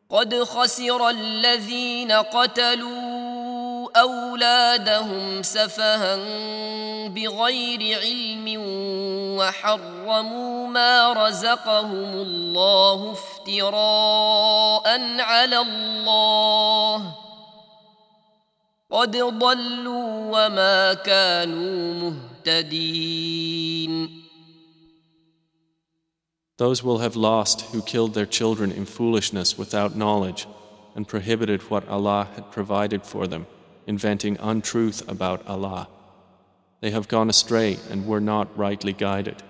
قد خسر الذين قتلوا أولادهم سفها بغير علم وحرموا ما رزقهم الله افتراء على الله قد ضلوا وما كانوا مهتدين. Those will have lost who killed their children in foolishness without knowledge and prohibited what Allah had provided for them, inventing untruth about Allah. They have gone astray and were not rightly guided.